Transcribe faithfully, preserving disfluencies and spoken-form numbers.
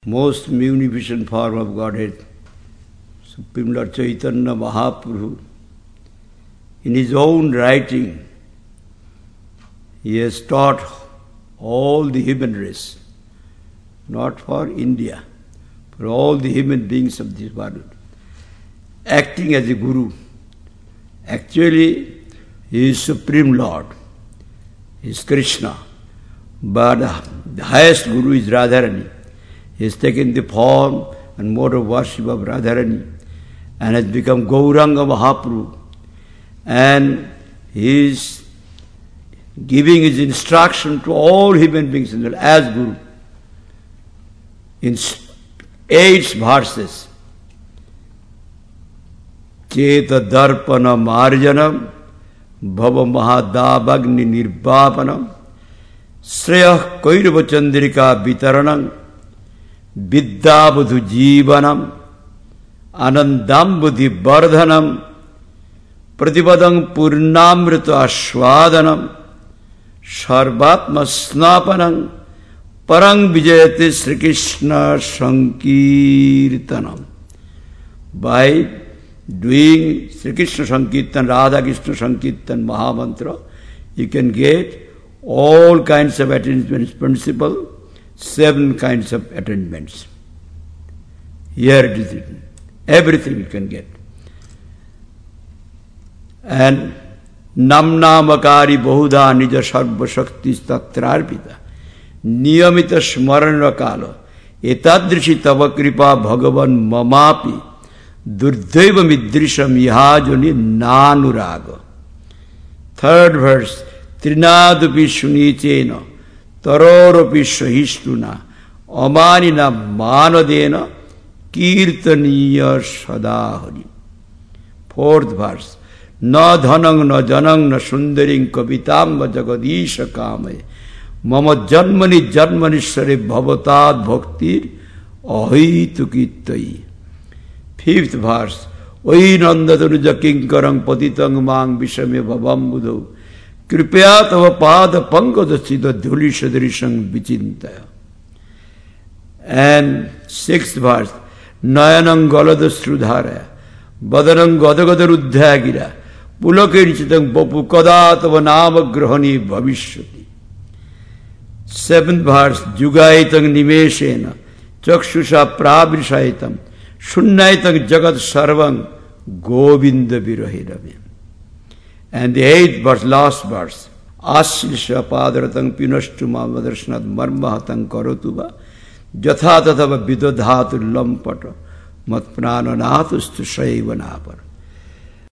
most munificent form of Godhead, Supreme Lord Chaitanya Mahaprabhu, in his own writing, he has taught all the human race, not for India, for all the human beings of this world, acting as a guru. Actually, he is Supreme Lord, he is Krishna, but the highest guru is Radharani. He has taken the form and mode of worship of Radharani and has become Gauranga Mahaprabhu. And he is giving his instruction to all human beings in the world as Guru. In eight verses, Cheta Darpana Marjanam, Bhava Mahadabagni Nirvapanam, Sreyah Kairava Chandrika Vitaranam, Vidyabudhu Jivanam, Anandam Buddhi Bardhanam, Pratibadam Purnamrita Ashwadanam, Sarvatma Snapanam, Parang Vijayate Sri Krishna Sankirtanam. By doing Sri Krishna Sankirtan, Radha Krishna Sankirtan Mahamantra, you can get all kinds of attainments, principle, seven kinds of attainments. Here it is written. Everything you can get. And Namnamakari Bahuda Nija Sarva Shakti Tatrarpita Niyamita Smarana Kala Etadrishi Tava Kripa Bhagavan Mamapi Durdeva Midrisham Yahajoni Nanuraga. Third verse Trinadupi Shunichena Taroropi Shahishtuna Amanina Manadena Kirtaniya Sadahari. Fourth verse Na dhanang na janang na sundaring kavitamba jagadisha kamay mama janmani janmanishare bhavatad bhaktir ahitukitai. Fifth verse Oi nandatanuja kinkarang patitang mang vishame bhavam buddho kripaya tava pada pankadasida dhulishadrishang vichintaya. And sixth verse Nayanang galadasrudharaya Badanang gadagadaruddhagira Pulakirchitang bapu kadatava nama grahani bhavishati. Seventh verse Jugaitang nimeshena Chakshusha prabhishaitam Shunnaitang jagat sarvang Govinda virahirami. And the eighth verse, last verse Aslisha padaratang pinashtuma vadarsanat marmahatang karotuva Jathatatava vidodhatu lampata Mat prananatustu shaivanapara.